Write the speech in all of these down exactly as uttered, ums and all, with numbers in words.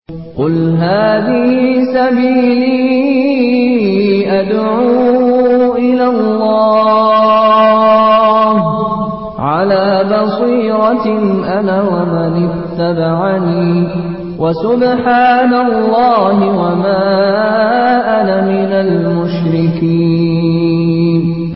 قل هذه سبيلي أدعو إلى الله على بصيرة أنا ومن اتبعني وسبحان الله وما أنا من المشركين.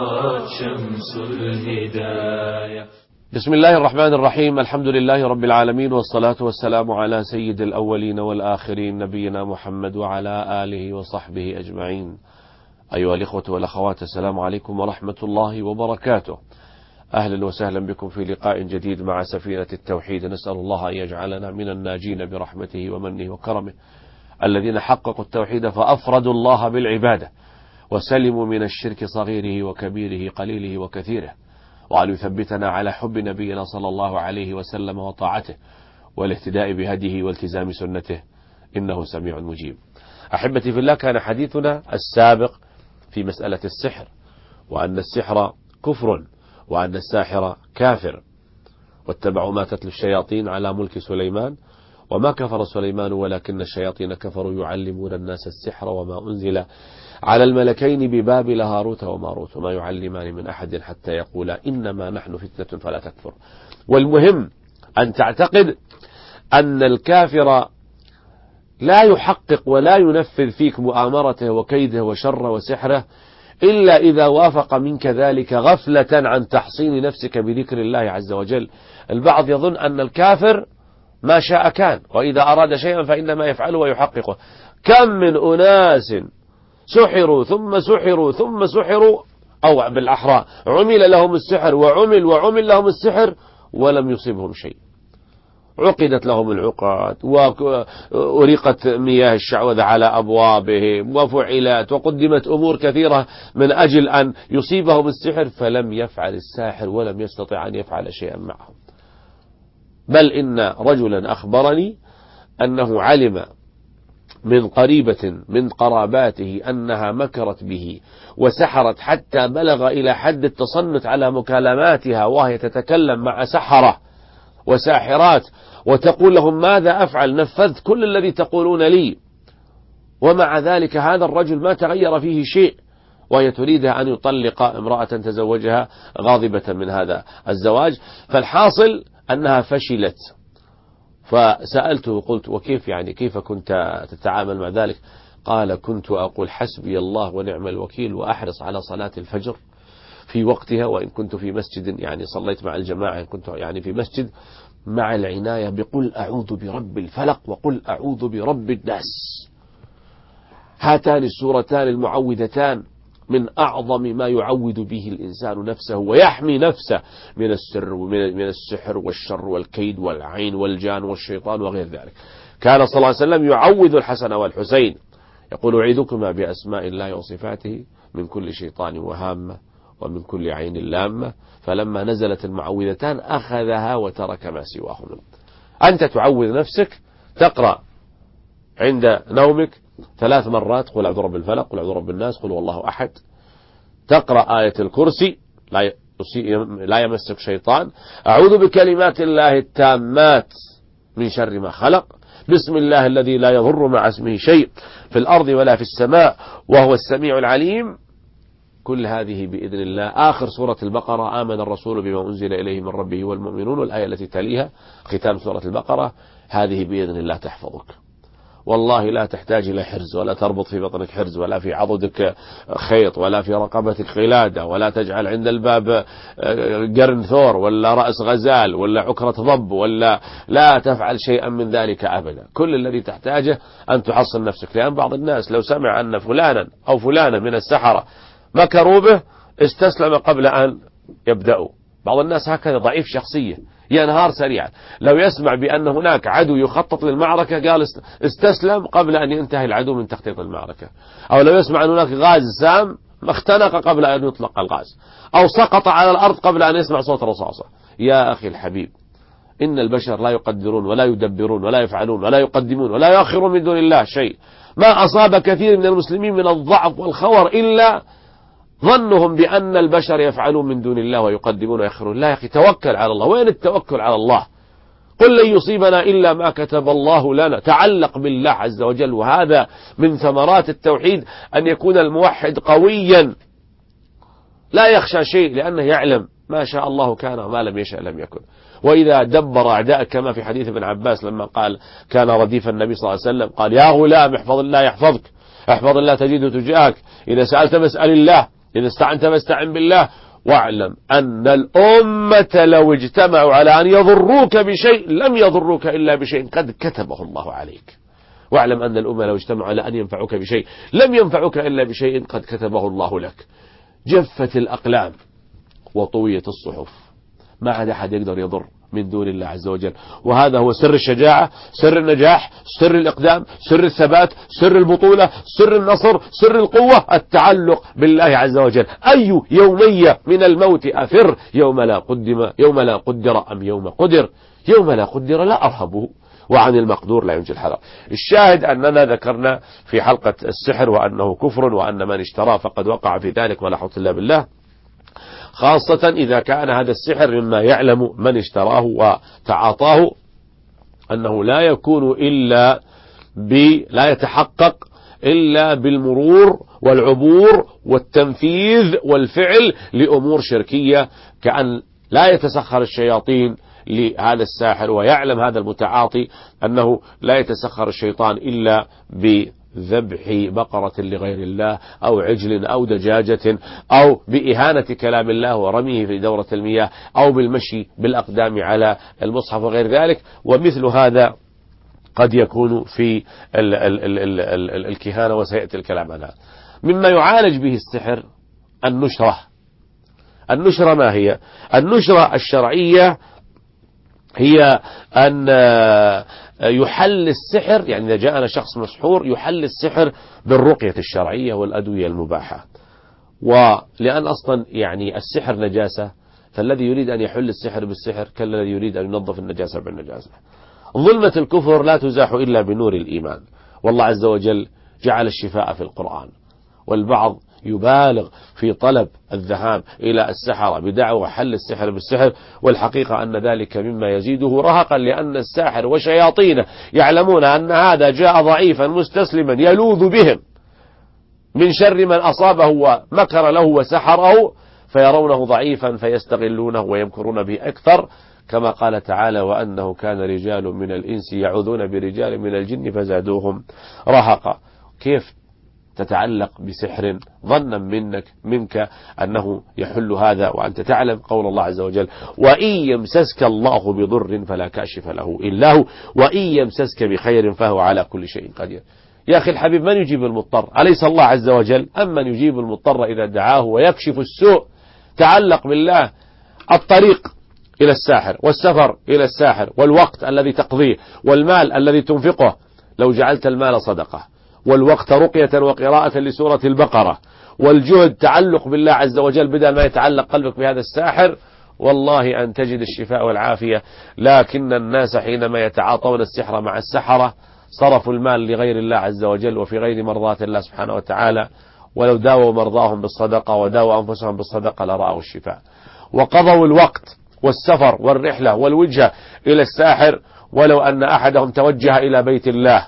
شمس الهداية. بسم الله الرحمن الرحيم. الحمد لله رب العالمين، والصلاة والسلام على سيد الأولين والآخرين نبينا محمد وعلى آله وصحبه أجمعين. أيها الإخوة والأخوات، السلام عليكم ورحمة الله وبركاته. أهلا وسهلا بكم في لقاء جديد مع سفينة التوحيد. نسأل الله أن يجعلنا من الناجين برحمته ومنه وكرمه الذين حققوا التوحيد فأفردوا الله بالعبادة وسلموا من الشرك صغيره وكبيره قليله وكثيره، وأن يثبتنا على حب نبينا صلى الله عليه وسلم وطاعته والاهتداء بهديه والتزام سنته، إنه سميع مجيب. أحبتي في الله، كان حديثنا السابق في مسألة السحر، وأن السحر كفر، وأن الساحر كافر، واتبعوا ما تتلو الشياطين على ملك سليمان وما كفر سليمان ولكن الشياطين كفروا يعلمون الناس السحر وما أنزل على الملكين ببابل هاروت وماروت وما يعلمان من أحد حتى يقولا إنما نحن فتنة فلا تكفر. والمهم أن تعتقد أن الكافر لا يحقق ولا ينفذ فيك مؤامرته وكيده وشره وسحره إلا إذا وافق منك ذلك غفلة عن تحصين نفسك بذكر الله عز وجل. البعض يظن أن الكافر ما شاء كان، وإذا أراد شيئا فإنما يفعله ويحققه. كم من أناس سحروا ثم سحروا ثم سحروا، أو بالأحرى عمل لهم السحر وعمل وعمل لهم السحر ولم يصيبهم شيء. عقدت لهم العقد وأريقت مياه الشعوذة على أبوابهم وفعلت وقدمت أمور كثيرة من أجل أن يصيبهم السحر، فلم يفعل الساحر ولم يستطع أن يفعل شيئا معهم. بل إن رجلا أخبرني أنه علم من قريبة من قراباته أنها مكرت به وسحرت حتى بلغ إلى حد التصنت على مكالماتها، وهي تتكلم مع سحرة وساحرات وتقول لهم ماذا أفعل، نفذت كل الذي تقولون لي، ومع ذلك هذا الرجل ما تغير فيه شيء، وهي تريد أن يطلق امرأة تزوجها غاضبة من هذا الزواج. فالحاصل أنها فشلت. فسألته قلت وكيف يعني كيف كنت تتعامل مع ذلك؟ قال كنت أقول حسبي الله ونعم الوكيل، وأحرص على صلاة الفجر في وقتها، وإن كنت في مسجد يعني صليت مع الجماعة، إن كنت يعني في مسجد مع العناية بقل أعوذ برب الفلق وقل أعوذ برب الناس. هاتان السورتان المعوذتان من أعظم ما يعوذ به الإنسان نفسه ويحمي نفسه من السر ومن من السحر والشر والكيد والعين والجان والشيطان وغير ذلك. كان صلى الله عليه وسلم يعوذ الحسن والحسين، يقول أعيذكما بأسماء الله وصفاته من كل شيطان وهامة ومن كل عين لامة. فلما نزلت المعوذتان أخذها وترك ما سواهما. أنت تعوذ نفسك، تقرأ عند نومك ثلاث مرات قل أعوذ برب الفلق، قل أعوذ برب الناس، قل والله أحد. تقرأ آية الكرسي لا لا يمسك شيطان، أعوذ بكلمات الله التامات من شر ما خلق، بسم الله الذي لا يضر مع اسمه شيء في الأرض ولا في السماء وهو السميع العليم. كل هذه بإذن الله. آخر سورة البقرة آمن الرسول بما أنزل إليه من ربه والمؤمنون، والآية التي تليها ختام سورة البقرة. هذه بإذن الله تحفظك. والله لا تحتاج إلى حرز، ولا تربط في بطنك حرز، ولا في عضدك خيط، ولا في رقبتك قلادة، ولا تجعل عند الباب قرن ثور ولا رأس غزال ولا عكرة ضب، ولا لا تفعل شيئا من ذلك أبدا. كل الذي تحتاجه أن تحصن نفسك. لأن بعض الناس لو سمع أن فلانا أو فلانة من السحرة مكروا به استسلم قبل أن يبدأوا. بعض الناس هكذا ضعيف شخصية، ينهار سريعا. لو يسمع بأن هناك عدو يخطط للمعركة قال استسلم قبل أن ينتهي العدو من تخطيط المعركة. أو لو يسمع أن هناك غاز سام اختنق قبل أن يطلق الغاز، أو سقط على الأرض قبل أن يسمع صوت رصاصة. يا أخي الحبيب، إن البشر لا يقدرون ولا يدبرون ولا يفعلون ولا يقدمون ولا يؤخرون من دون الله شيء. ما أصاب كثير من المسلمين من الضعف والخور إلا ظنهم بأن البشر يفعلون من دون الله ويقدمون ويأخرون. لا يا أخي، توكل على الله. وين التوكل على الله؟ قل لن يصيبنا إلا ما كتب الله لنا. تعلق بالله عز وجل. وهذا من ثمرات التوحيد، أن يكون الموحد قويا لا يخشى شيء، لأنه يعلم ما شاء الله كان وما لم يشأ لم يكن. وإذا دبر أعداءك، كما في حديث ابن عباس لما قال كان رديف النبي صلى الله عليه وسلم قال يا غلام احفظ الله يحفظك، احفظ الله تجده تجاهك، إذا سألت فاسأل الله، إذا استعنت فاستعن بالله، واعلم أن الأمة لو اجتمعوا على أن يضروك بشيء لم يضروك إلا بشيء قد كتبه الله عليك. واعلم أن الأمة لو اجتمعوا على أن ينفعوك بشيء لم ينفعوك إلا بشيء قد كتبه الله لك. جفت الأقلام وطويت الصحف، ما عاد أحد يقدر يضر من دون الله عز وجل. وهذا هو سر الشجاعة، سر النجاح، سر الإقدام، سر الثبات، سر البطولة، سر النصر، سر القوة، التعلق بالله عز وجل. أي يومية من الموت أفر، يوم لا قدم يوم لا قدر أم يوم قدر، يوم لا قدر لا أرهبه، وعن المقدور لا ينجي الحذر. الشاهد أننا ذكرنا في حلقة السحر وأنه كفر، وأن من اشتراه فقد وقع في ذلك ولا حول إلا بالله، خاصة إذا كان هذا السحر مما يعلم من اشتراه وتعاطاه أنه لا يكون إلا ب لا يتحقق إلا بالمرور والعبور والتنفيذ والفعل لأمور شركية، كأن لا يتسخر الشياطين لهذا الساحر، ويعلم هذا المتعاطي أنه لا يتسخر الشيطان إلا بذبح بقرة لغير الله أو عجل أو دجاجة أو بإهانة كلام الله ورميه في دورة المياه أو بالمشي بالأقدام على المصحف وغير ذلك. ومثل هذا قد يكون في ال ال ال ال ال الكهانة، وسيأتي الكلام عنها. مما يعالج به السحر النشرة. النشرة ما هي؟ النشرة الشرعية هي أن يحل السحر، يعني إذا جاءنا شخص مسحور يحل السحر بالرقية الشرعية والأدوية المباحة. ولأن أصلا يعني السحر نجاسة، فالذي يريد أن يحل السحر بالسحر كالذي يريد أن ينظف النجاسة بالنجاسة. ظلمة الكفر لا تزاح إلا بنور الإيمان، والله عز وجل جعل الشفاء في القرآن. والبعض يبالغ في طلب الذهاب إلى السحرة بدعوى حل السحر بالسحر، والحقيقة أن ذلك مما يزيده رهقا، لأن الساحر وشياطينه يعلمون أن هذا جاء ضعيفا مستسلما يلوذ بهم من شر من أصابه ومكر له وسحره، فيرونه ضعيفا فيستغلونه ويمكرون به أكثر، كما قال تعالى وأنه كان رجال من الإنس يعوذون برجال من الجن فزادوهم رهقا. كيف تتعلق بسحر ظنا منك منك أنه يحل هذا وأنت تعلم قول الله عز وجل وإن يمسسك الله بضر فلا كاشف له إلا هو وإن يمسسك بخير فهو على كل شيء قدير. يا أخي الحبيب، من يجيب المضطر؟ أليس الله عز وجل؟ أما من يجيب المضطر إذا دعاه ويكشف السوء. تعلق بالله. الطريق إلى الساحر والسفر إلى الساحر والوقت الذي تقضيه والمال الذي تنفقه، لو جعلت المال صدقة والوقت رقية وقراءة لسورة البقرة والجهد تعلق بالله عز وجل بدل ما يتعلق قلبك بهذا الساحر، والله أن تجد الشفاء والعافية. لكن الناس حينما يتعاطون السحر مع السحرة صرفوا المال لغير الله عز وجل وفي غير مرضاة الله سبحانه وتعالى، ولو داووا مرضاهم بالصدقة وداووا أنفسهم بالصدقة لرأوا الشفاء. وقضوا الوقت والسفر والرحلة والوجهة إلى الساحر، ولو أن أحدهم توجه إلى بيت الله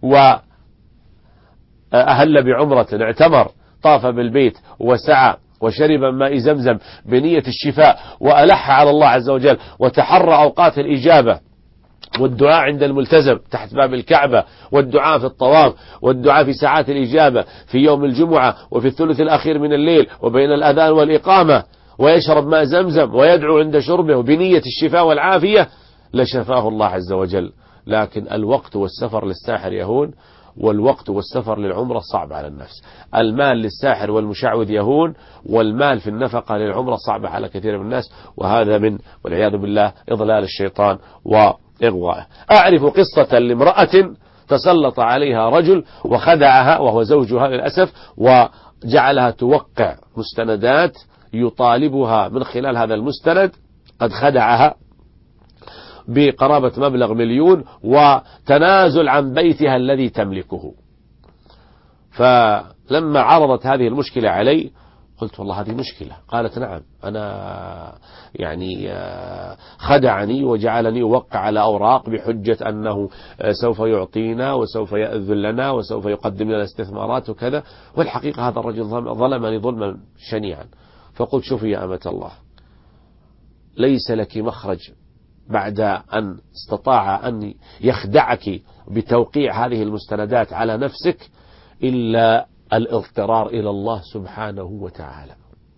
وأهل بعمرة اعتمر طاف بالبيت وسعى وشرب ماء زمزم بنية الشفاء وألح على الله عز وجل وتحرى أوقات الإجابة والدعاء عند الملتزم تحت باب الكعبة والدعاء في الطواف والدعاء في ساعات الإجابة في يوم الجمعة وفي الثلث الأخير من الليل وبين الأذان والإقامة، ويشرب ماء زمزم ويدعو عند شربه بنية الشفاء والعافية، لشفاه الله عز وجل. لكن الوقت والسفر للساحر يهون، والوقت والسفر للعمرة صعب على النفس. المال للساحر والمشعوذ يهون، والمال في النفقة للعمرة صعبة على كثير من الناس، وهذا من والعياذ بالله إضلال الشيطان وإغوائه. أعرف قصة لامرأة تسلط عليها رجل وخدعها وهو زوجها للأسف، وجعلها توقع مستندات يطالبها من خلال هذا المستند، قد خدعها بقرابة مبلغ مليون وتنازل عن بيتها الذي تملكه. فلما عرضت هذه المشكلة علي قلت والله هذه مشكلة. قالت نعم، أنا يعني خدعني وجعلني أوقع على أوراق بحجة أنه سوف يعطينا وسوف يأذن لنا وسوف يقدم لنا استثمارات وكذا، والحقيقة هذا الرجل ظلمني ظلما شنيعا. فقلت شوفي يا أمة الله، ليس لك مخرج بعد أن استطاع أن يخدعك بتوقيع هذه المستندات على نفسك إلا الاضطرار إلى الله سبحانه وتعالى.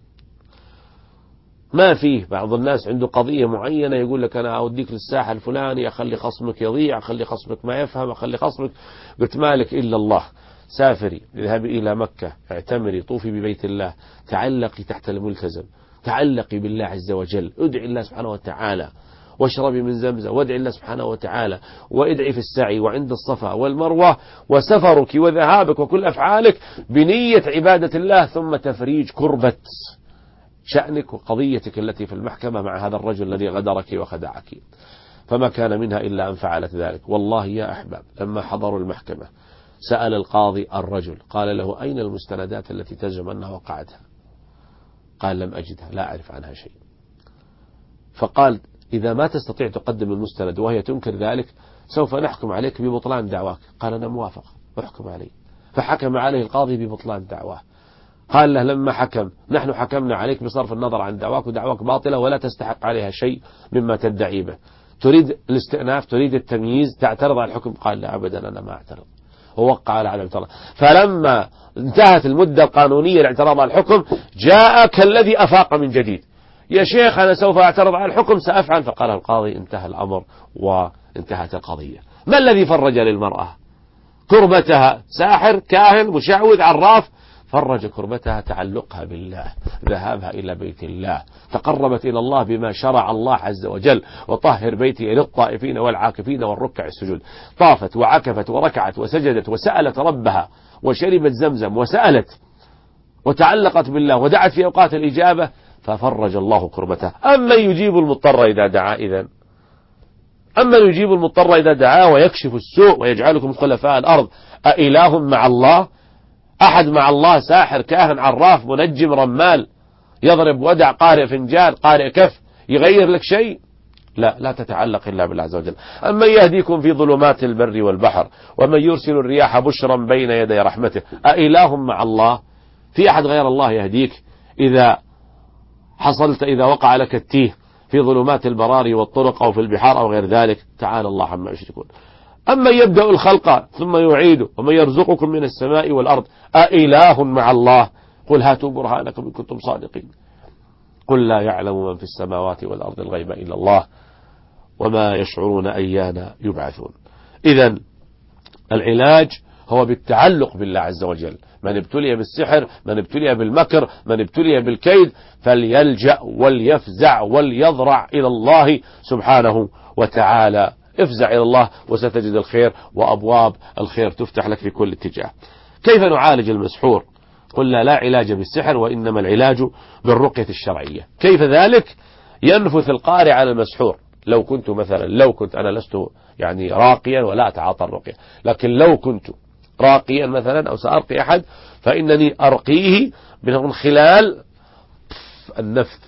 ما فيه بعض الناس عنده قضية معينة يقول لك أنا أوديك للساحة الفلاني، أخلي خصمك يضيع، أخلي خصمك ما يفهم، أخلي خصمك. قلت مالك إلا الله، سافري، اذهبي إلى مكة، اعتمري، طوفي ببيت الله، تعلقي تحت الملتزم، تعلقي بالله عز وجل، ادعي الله سبحانه وتعالى، واشربي من زمزم، وادعي الله سبحانه وتعالى، وادعي في السعي وعند الصفا والمروة، وسفرك وذهابك وكل أفعالك بنية عبادة الله، ثم تفريج كربة شأنك وقضيتك التي في المحكمة مع هذا الرجل الذي غدرك وخدعك. فما كان منها إلا أن فعلت ذلك. والله يا أحباب لما حضروا المحكمة سأل القاضي الرجل، قال له أين المستندات التي تزعم أنها وقعتها؟ قال لم أجدها، لا أعرف عنها شيء. فقال إذا ما تستطيع تقدم المستند وهي تنكر ذلك سوف نحكم عليك ببطلان دعواك. قال أنا موافق، احكم علي. فحكم عليه القاضي ببطلان دعواه. قال له لما حكم نحن حكمنا عليك بصرف النظر عن دعواك، ودعواك باطلة ولا تستحق عليها شيء مما تدعي به، تريد الاستئناف، تريد التمييز، تعترض على الحكم؟ قال لا أبدا أنا ما أعترض، ووقع على عدم الاعتراض. فلما انتهت المدة القانونية لاعتراض على الحكم جاء كالذي أفاق من جديد، يا شيخ أنا سوف أعترض على الحكم، سأفعل. فقال القاضي انتهى الأمر وانتهت القضية. ما الذي فرج للمرأة كربتها؟ ساحر، كاهن، مشعوذ، عراف؟ فرج كربتها تعلقها بالله، ذهابها إلى بيت الله، تقربت إلى الله بما شرع الله عز وجل، وطهر بيتي للطائفين والعاكفين والركع السجود. طافت وعكفت وركعت وسجدت وسألت ربها وشربت زمزم وسألت وتعلقت بالله ودعت في أوقات الإجابة، ففرج الله كربتها. أما يجيب المضطر إذا دعا إذن أما يجيب المضطر إذا دعاه ويكشف السوء ويجعلكم خلفاء الأرض أإله مع الله؟ أحد مع الله؟ ساحر، كاهن، عراف، منجم، رمال، يضرب ودع، قارئ فنجان، قارئ كف، يغير لك شيء؟ لا، لا تتعلق إلا بالله عز وجل. أما يهديكم في ظلمات البر والبحر ومن يرسل الرياح بشرا بين يدي رحمته أإله مع الله؟ في أحد غير الله يهديك إذا حصلت إذا وقع لك التيه في ظلمات البراري والطرق أو في البحار أو غير ذلك؟ تعالى الله عما يشركون. أما يبدأ الخلق ثم يعيده ومن يرزقكم من السماء والأرض أإله مع الله؟ قل هاتوا برهانكم إن كنتم صادقين. قل لا يعلم من في السماوات والأرض الغيب إلا الله وما يشعرون أيان يبعثون. إذن العلاج هو بالتعلق بالله عز وجل. من ابتلي بالسحر، من ابتلي بالمكر، من ابتلي بالكيد، فليلجأ وليفزع وليضرع إلى الله سبحانه وتعالى. افزع إلى الله وستجد الخير، وأبواب الخير تفتح لك في كل اتجاه. كيف نعالج المسحور؟ قلنا لا علاج بالسحر، وإنما العلاج بالرقية الشرعية. كيف ذلك؟ ينفث القارئ على المسحور. لو كنت مثلا لو كنت أنا لست يعني راقيا ولا أتعاطى الرقية، لكن لو كنت راقيا مثلا أو سأرقي أحد فإنني أرقيه من خلال النفث،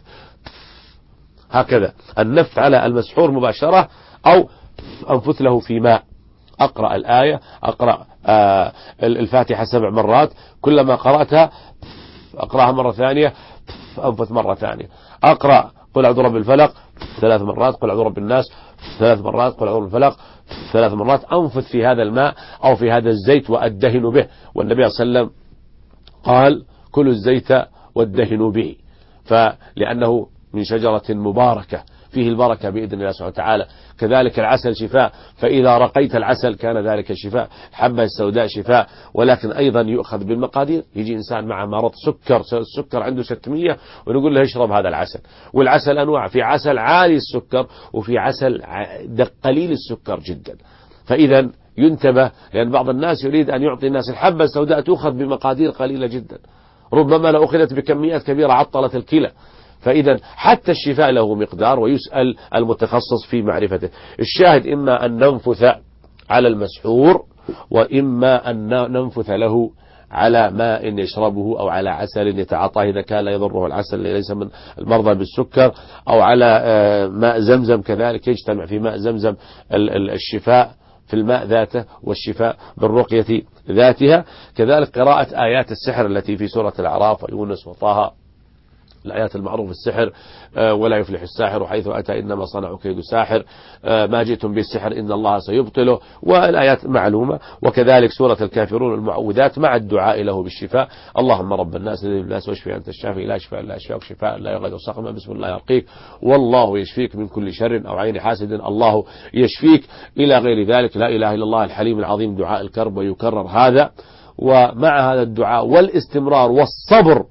هكذا النفث على المسحور مباشرة، أو أنفث له في ماء. أقرأ الآية، أقرأ آه الفاتحة سبع مرات، كلما قرأتها أقرأها مرة ثانية، أنفث مرة ثانية. أقرأ قل أعوذ برب الفلق ثلاث مرات، قل أعوذ برب الناس ثلاث مرات، قل أعوذ بالفلق ثلاث مرات، أنفث في هذا الماء أو في هذا الزيت وأدهن به. والنبي صلى الله عليه وسلم قال كلوا الزيت وادهنوا به، فلأنه من شجرة مباركة فيه البركة بإذن الله سبحانه وتعالى. كذلك العسل شفاء، فإذا رقيت العسل كان ذلك شفاء. الحبة السوداء شفاء، ولكن أيضا يؤخذ بالمقادير. يجي إنسان مع مرض سكر، السكر عنده ستمية، ونقول له اشرب هذا العسل. والعسل أنواع، في عسل عالي السكر وفي عسل قليل السكر جدا. فإذا ينتبه، لأن بعض الناس يريد أن يعطي الناس الحبة السوداء تؤخذ بمقادير قليلة جدا، ربما لو أخذت بكميات كبيرة عطلت الكلى. فإذا حتى الشفاء له مقدار، ويسأل المتخصص في معرفته. الشاهد إما أن ننفث على المسحور، وإما أن ننفث له على ماء يشربه أو على عسل يتعاطاه إذا كان لا يضره العسل ليس من المرضى بالسكر، أو على ماء زمزم كذلك يجتمع في ماء زمزم الشفاء في الماء ذاته والشفاء بالرقية ذاتها. كذلك قراءة آيات السحر التي في سورة الأعراف ويونس وطه، الآيات المعروفة السحر ولا يفلح الساحر حيث أتى إنما صنعوا كيد ساحر، ما جئتم بالسحر إن الله سيبطله، والآيات معلومة. وكذلك سورة الكافرون المعوذات مع الدعاء له بالشفاء، اللهم رب الناس الذي الناس واشفي أنت الشافي لا شفاء لا شفاء شفاء لا يغادر سقما بسم الله يرقيك، والله يشفيك من كل شر أو عين حاسد الله يشفيك، إلى غير ذلك. لا إله إلا الله الحليم العظيم دعاء الكرب ويكرر هذا. ومع هذا الدعاء والاستمرار والصبر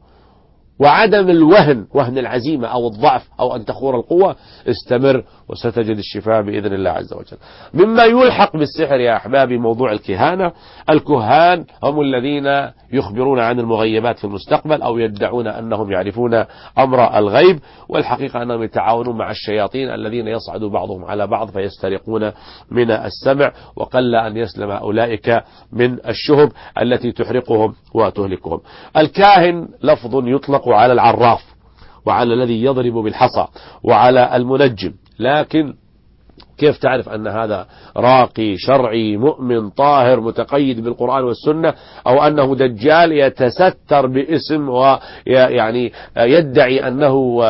وعدم الوهن، وهن العزيمة أو الضعف أو أن تخور القوة، استمر وستجد الشفاء بإذن الله عز وجل. مما يلحق بالسحر يا أحبابي موضوع الكهانة. الكهان هم الذين يخبرون عن المغيبات في المستقبل أو يدعون أنهم يعرفون أمر الغيب، والحقيقة أنهم يتعاونون مع الشياطين الذين يصعد بعضهم على بعض فيسترقون من السمع، وقل أن يسلم أولئك من الشهب التي تحرقهم وتهلكهم. الكاهن لفظ يطلق على العراف وعلى الذي يضرب بالحصى وعلى المنجم، لكن كيف تعرف أن هذا راقي شرعي مؤمن طاهر متقيد بالقرآن والسنة، أو أنه دجال يتستر باسم ويعني يدعي أنه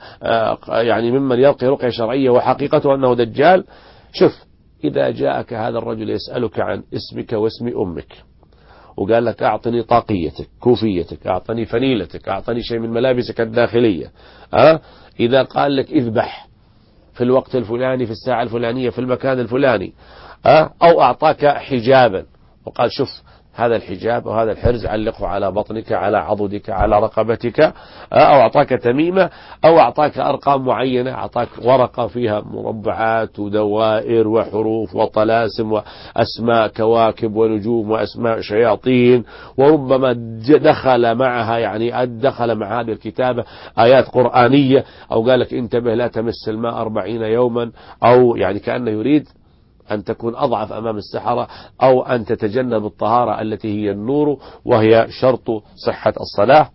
يعني ممن يرقي رقية شرعية وحقيقته أنه دجال؟ شوف، إذا جاءك هذا الرجل يسألك عن اسمك واسم أمك وقال لك أعطني طاقيتك كوفيتك أعطني فنيلتك أعطني شيء من ملابسك الداخلية، أه؟ إذا قال لك اذبح في الوقت الفلاني في الساعة الفلانية في المكان الفلاني، أه؟ أو أعطاك حجابا وقال شوف هذا الحجاب وهذا الحرز علقه على بطنك على عضدك على رقبتك، أه؟ أو أعطاك تميمة أو أعطاك أرقام معينة، أعطاك ورقة فيها مربعات ودوائر وحروف وطلاسم وأسماء كواكب ونجوم وأسماء شياطين، وربما دخل معها يعني دخل مع هذه الكتابة آيات قرآنية، أو قال لك انتبه لا تمس الماء أربعين يوما، أو يعني كأنه يريد أن تكون أضعف أمام السحرة، أو أن تتجنب الطهارة التي هي النور وهي شرط صحة الصلاة،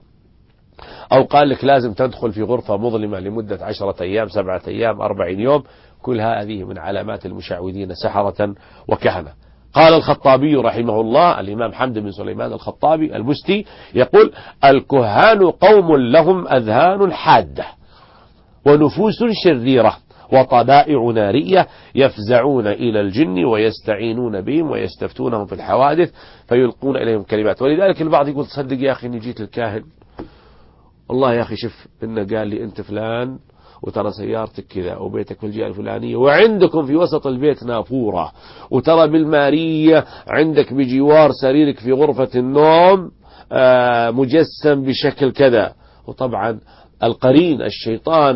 أو قال لك لازم تدخل في غرفة مظلمة لمدة عشرة أيام سبعة أيام أربعين يوم. كل هذه من علامات المشعوذين سحرة وكهنة. قال الخطابي رحمه الله، الإمام حمد بن سليمان الخطابي المستي يقول الكهان قوم لهم أذهان حادة ونفوس شريرة وطبائع نارية يفزعون إلى الجن ويستعينون بهم ويستفتونهم في الحوادث فيلقون إليهم كلمات. ولذلك البعض يقول تصدق يا أخي إني جيت الكاهن، والله يا أخي شوف إنه قال لي أنت فلان وترى سيارتك كذا وبيتك في الجهة الفلانية وعندكم في وسط البيت نافورة، وترى بالمارية عندك بجوار سريرك في غرفة النوم مجسم بشكل كذا. وطبعا القرين الشيطان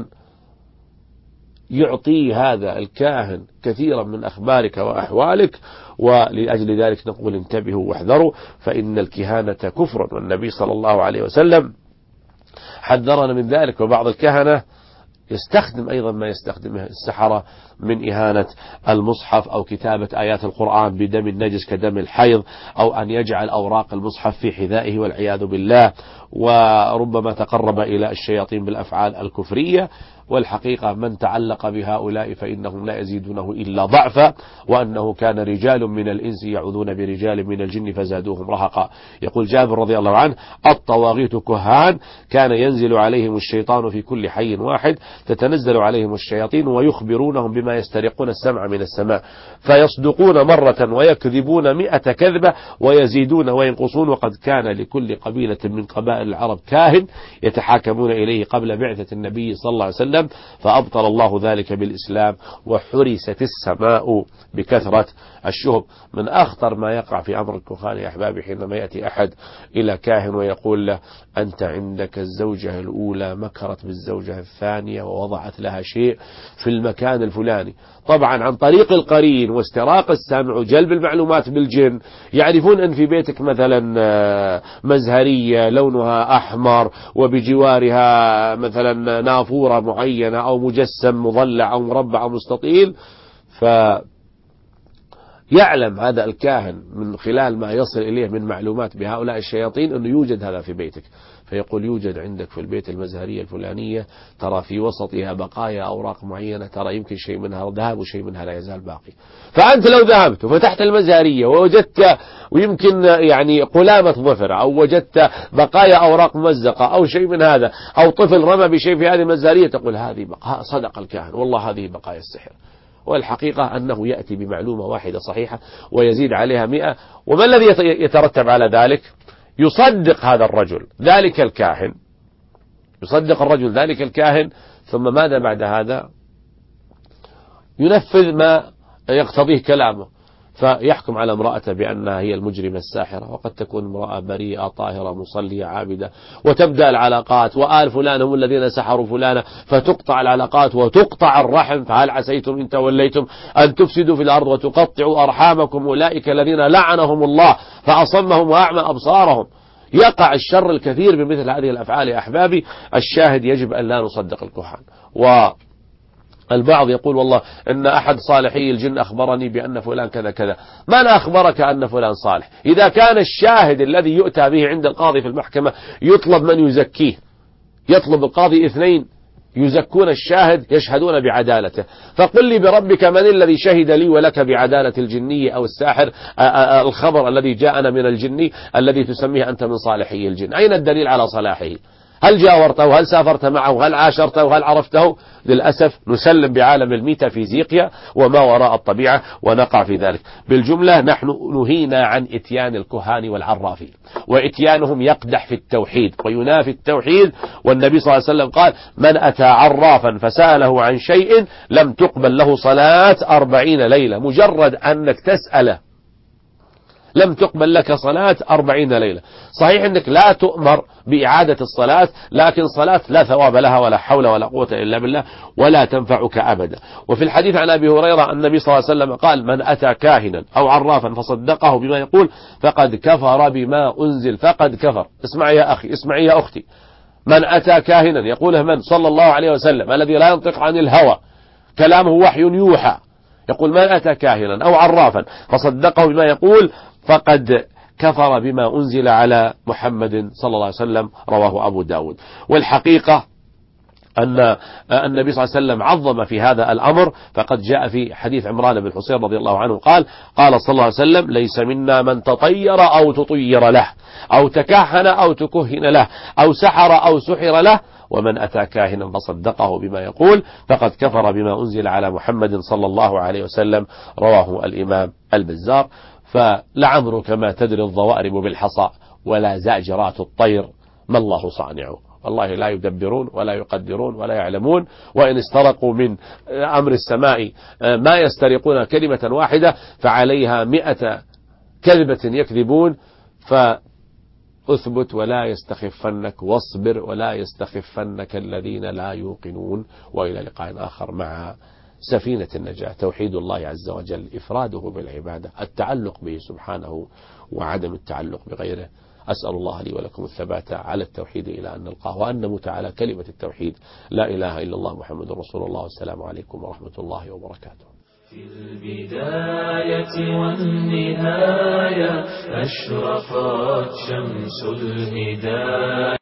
يعطي هذا الكاهن كثيرا من أخبارك وأحوالك، ولأجل ذلك نقول انتبهوا واحذروا، فإن الكهانة كفر، والنبي صلى الله عليه وسلم حذرنا من ذلك. وبعض الكهنة يستخدم أيضا ما يستخدمه السحرة من إهانة المصحف أو كتابة آيات القرآن بدم النجس كدم الحيض، أو أن يجعل أوراق المصحف في حذائه والعياذ بالله، وربما تقرب إلى الشياطين بالأفعال الكفرية. والحقيقة من تعلق بهؤلاء فإنهم لا يزيدونه إلا ضعفا، وأنه كان رجال من الإنس يعوذون برجال من الجن فزادوهم رهقا. يقول جابر رضي الله عنه الطواغيت كهان كان ينزل عليهم الشيطان في كل حي واحد، تتنزل عليهم الشياطين ويخبرونهم بما يسترقون السمع من السماء فيصدقون مرة ويكذبون مئة كذبة ويزيدون وينقصون. وقد كان لكل قبيلة من قبائل العرب كاهن يتحاكمون إليه قبل بعثة النبي صلى الله عليه وسلم، فأبطل الله ذلك بالإسلام وحرست السماء بكثرة الشهب. من أخطر ما يقع في أمر الكهان يا أحبابي حينما يأتي أحد إلى كاهن ويقول له أنت عندك الزوجة الأولى مكرت بالزوجة الثانية ووضعت لها شيء في المكان الفلاني. طبعا عن طريق القرين واستراق السمع وجلب المعلومات بالجن يعرفون أن في بيتك مثلا مزهرية لونها أحمر وبجوارها مثلا نافورة معينة أو مجسم مضلع أو مربع أو مستطيل، ف يعلم هذا الكاهن من خلال ما يصل إليه من معلومات بهؤلاء الشياطين أنه يوجد هذا في بيتك، فيقول يوجد عندك في البيت المزهرية الفلانية، ترى في وسطها بقايا أوراق معينة، ترى يمكن شيء منها ذهب وشيء منها لا يزال باقي. فأنت لو ذهبت وفتحت المزهرية ووجدت ويمكن يعني قلامة ظفر، أو وجدت بقايا أوراق ممزقة أو شيء من هذا، أو طفل رمى بشيء في هذه المزهرية، تقول هذه بقايا، صدق الكاهن والله هذه بقايا السحر. والحقيقة أنه يأتي بمعلومة واحدة صحيحة ويزيد عليها مئة. وما الذي يترتب على ذلك؟ يصدق هذا الرجل ذلك الكاهن، يصدق الرجل ذلك الكاهن، ثم ماذا بعد هذا؟ ينفذ ما يقتضيه كلامه، فيحكم على امرأته بأنها هي المجرمة الساحرة، وقد تكون امرأة بريئة طاهرة مصلية عابدة، وتبدأ العلاقات، وآل فلان هم الذين سحروا فلانة، فتقطع العلاقات وتقطع الرحم. فهل عسيتم إن توليتم أن تفسدوا في الأرض وتقطعوا أرحامكم، أولئك الذين لعنهم الله فأصمهم وأعمى أبصارهم. يقع الشر الكثير بمثل هذه الأفعال يا أحبابي. الشاهد يجب أن لا نصدق الكهان. و البعض يقول والله إن أحد صالحي الجن أخبرني بأن فلان كذا كذا. من أخبرك أن فلان صالح؟ إذا كان الشاهد الذي يؤتى به عند القاضي في المحكمة يطلب من يزكيه، يطلب القاضي اثنين يزكون الشاهد يشهدون بعدالته، فقل لي بربك من الذي شهد لي ولك بعدالة الجني أو الساحر الخبر الذي جاءنا من الجني الذي تسميه أنت من صالحي الجن؟ أين الدليل على صلاحه؟ هل جاورته؟ هل سافرت معه؟ هل عاشرته؟ هل عرفته؟ للأسف نسلم بعالم الميتافيزيقيا وما وراء الطبيعة ونقع في ذلك. بالجملة نحن نهينا عن إتيان الكهان والعرافين، وإتيانهم يقدح في التوحيد وينافي التوحيد. والنبي صلى الله عليه وسلم قال من أتى عرافا فسأله عن شيء لم تقبل له صلاة أربعين ليلة. مجرد أنك تسأله لم تقبل لك صلاة أربعين ليلة. صحيح أنك لا تؤمر بإعادة الصلاة، لكن صلاة لا ثواب لها ولا حول ولا قوة إلا بالله ولا تنفعك أبدا. وفي الحديث عن أبي هريرة النبي صلى الله عليه وسلم قال من أتى كاهنا أو عرافا فصدقه بما يقول فقد كفر بما أنزل. فقد كفر. اسمع يا أخي، اسمعي يا أختي، من أتى كاهنا يقوله من؟ صلى الله عليه وسلم الذي لا ينطق عن الهوى، كلامه وحي يوحى. يقول من أتى كاهنا أو عرافا فصدقه بما يقول فقد كفر بما أنزل على محمد صلى الله عليه وسلم. رواه أبو داود. والحقيقة أن النبي صلى الله عليه وسلم عظم في هذا الأمر، فقد جاء في حديث عمران بن حسين رضي الله عنه قال قال صلى الله عليه وسلم ليس منا من تطير أو تطير له أو تكهن أو تكهن له أو سحر أو سحر له، ومن أتى كاهنا فصدقه بما يقول فقد كفر بما أنزل على محمد صلى الله عليه وسلم. رواه الإمام البزار. فلعمرك ما تدري الضوارب بالحصى ولا زاجرات الطير ما الله صانعه. والله لا يدبرون ولا يقدرون ولا يعلمون. وإن استرقوا من أمر السماء ما يسترقون كلمة واحدة فعليها مئة كذبة يكذبون. فأثبت ولا يستخفنك واصبر ولا يستخفنك الذين لا يوقنون. وإلى لقاء آخر مع سفينة النجاة. توحيد الله عز وجل، إفراده بالعبادة، التعلق به سبحانه وعدم التعلق بغيره. أسأل الله لي ولكم الثبات على التوحيد إلى أن نلقاه، وأن نموت على كلمة التوحيد لا إله إلا الله محمد رسول الله. والسلام عليكم ورحمة الله وبركاته. في البداية والنهاية أشرقت شمس الهداية.